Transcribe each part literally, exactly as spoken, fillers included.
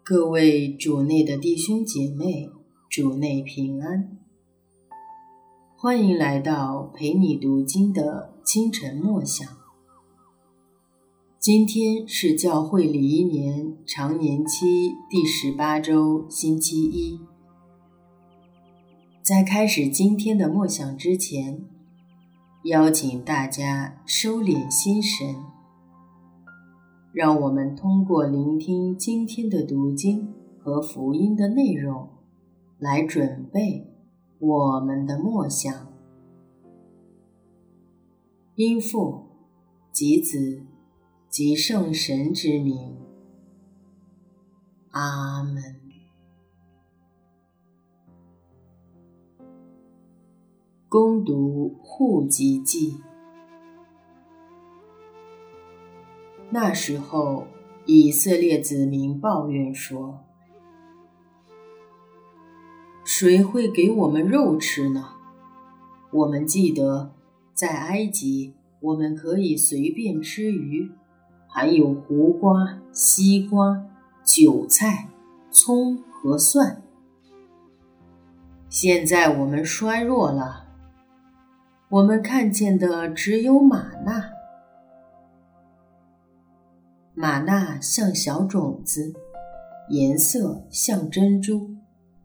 各位主内的弟兄姐妹，主内平安。欢迎来到陪你读经的清晨默想。今天是教会礼仪年常年期第十八周星期一。在开始今天的默想之前，邀请大家收敛心神，让我们通过聆听今天的读经和福音的内容，来准备我们的默想。因父及子及圣神之名，阿们。恭读户籍记。那时候，以色列子民抱怨说：谁会给我们肉吃呢？我们记得在埃及，我们可以随便吃鱼，还有胡瓜、西瓜、韭菜、葱和蒜。现在我们衰弱了，我们看见的只有玛纳。玛纳像小种子，颜色像珍珠。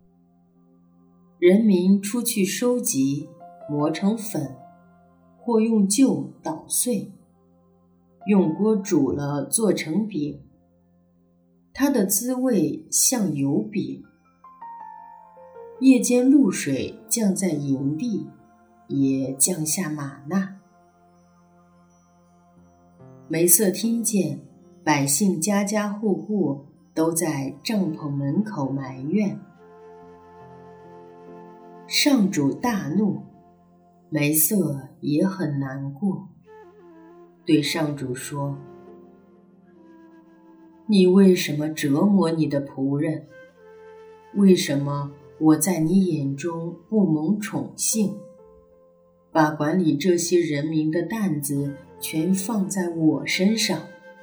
人民出去收集，磨成粉，或用臼捣碎，用锅煮了做成饼。它的滋味像油饼。夜间露水降在营地，也降下玛纳。梅瑟听见百姓家家户户都在帐篷门口埋怨。上主大怒，梅瑟也很难过，对上主说：你为什么折磨你的仆人？为什么我在你眼中不蒙宠幸，把管理这些人民的担子全放在我身上？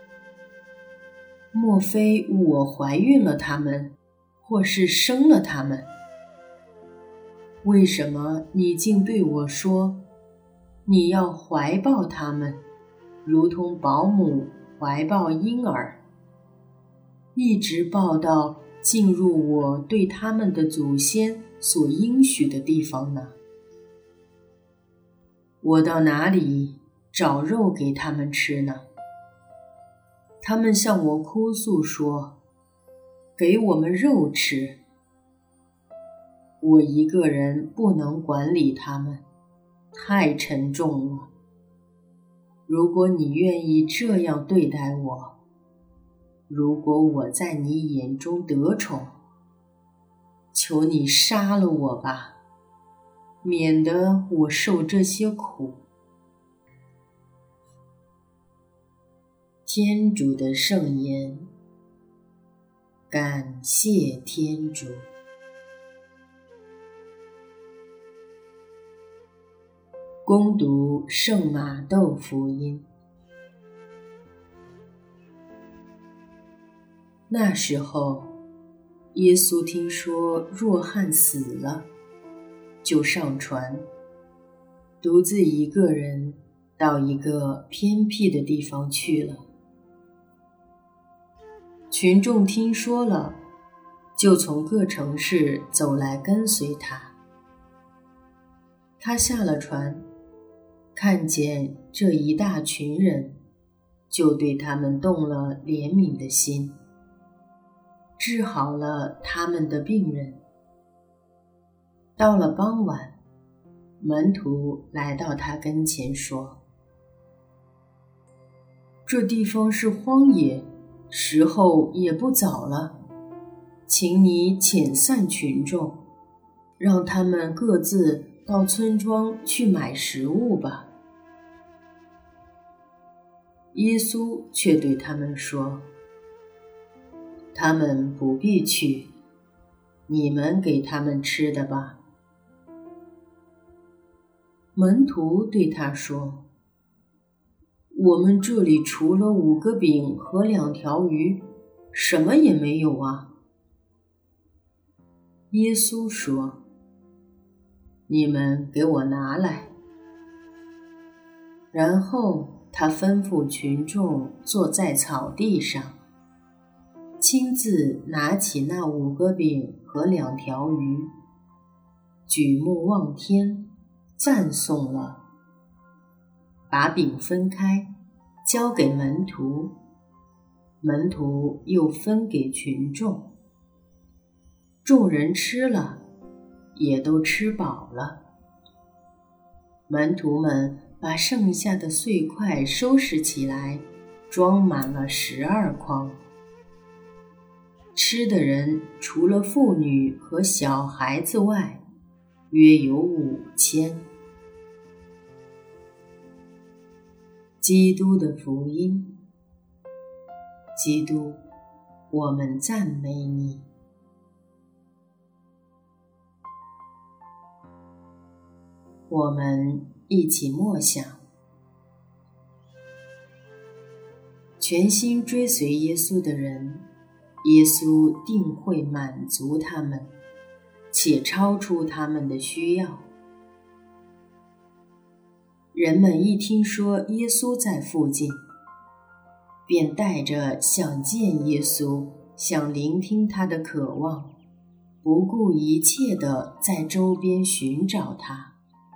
莫非我怀孕了他们，或是生了他们？为什么你竟对我说，你要怀抱他们，如同保姆怀抱婴儿，一直抱到进入我对他们的祖先所应许的地方呢？我到哪里找肉给他们吃呢？他们向我哭诉说：给我们肉吃。我一个人不能管理他们，太沉重了。如果你愿意这样对待我，如果我在你眼中得宠，求你杀了我吧，免得我受这些苦。天主的圣言，感谢天主。恭读圣马窦福音。那时候，耶稣听说若翰死了，就上船，独自一个人到一个偏僻的地方去了。群众听说了，就从各城市走来跟随他。他下了船，看见这一大群人，就对他们动了怜悯的心，治好了他们的病人。到了傍晚，门徒来到他跟前说：这地方是荒野，时候也不早了，请你遣散群众，让他们各自到村庄去买食物吧。耶稣却对他们说：他们不必去，你们给他们吃的吧。门徒对他说：我们这里除了五个饼和两条鱼，什么也没有啊。 耶稣说：你们给我拿来。然后他吩咐群众坐在草地上，亲自拿起那五个饼和两条鱼，举目望天，赞颂了，把饼分开，交给门徒，门徒又分给群众。众人吃了，也都吃饱了。门徒们把剩下的碎块收拾起来，装满了十二筐。吃的人除了妇女和小孩子外，约有五千。基督的福音。基督，我们赞美你。我们一起默想，全心追随耶稣的人，耶稣定会满足他们，且超出他们的需要。人们一听说耶稣在附近，便带着想见耶稣、想聆听他的渴望，不顾一切地在周边寻找他。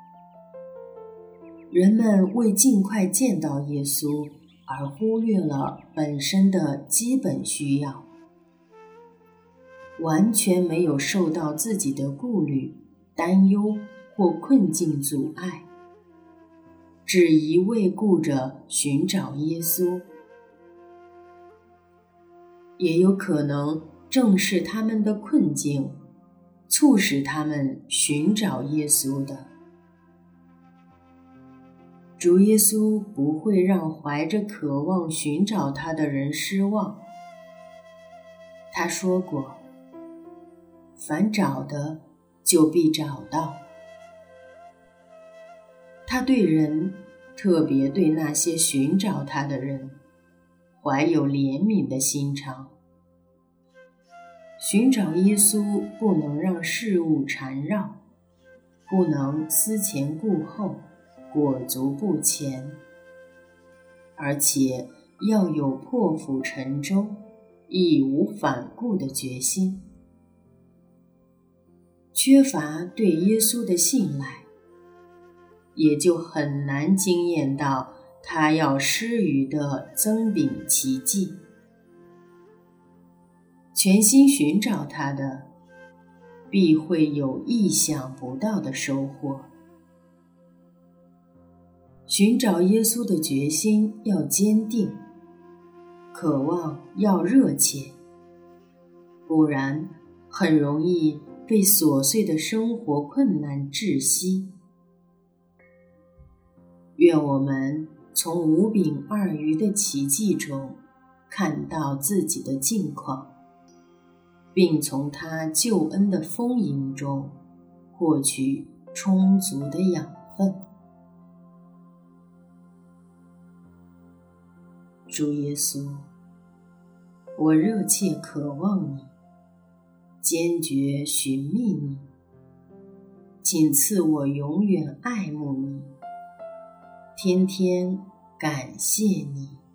人们为尽快见到耶稣而忽略了本身的基本需要，完全没有受到自己的顾虑、担忧或困境阻碍，只一味顾着寻找耶稣。也有可能正是他们的困境，促使他们寻找耶稣的。主耶稣不会让怀着渴望寻找他的人失望。他说过，凡找的就必找到。他对人，特别对那些寻找他的人，怀有怜悯的心肠。寻找耶稣不能让事物缠绕，不能思前顾后，裹足不前，而且要有破釜沉舟、义无反顾的决心。缺乏对耶稣的信赖，也就很难经验到他要施予的增饼奇迹。全心寻找他的，必会有意想不到的收获。寻找耶稣的决心要坚定，渴望要热切，不然很容易被琐碎的生活困难窒息。愿我们从五饼二鱼的奇迹中看到自己的境况，并从他救恩的丰盈中获取充足的养分。主耶稣，我热切渴望你，坚决寻觅你，请赐我永远爱慕你，天天感谢你。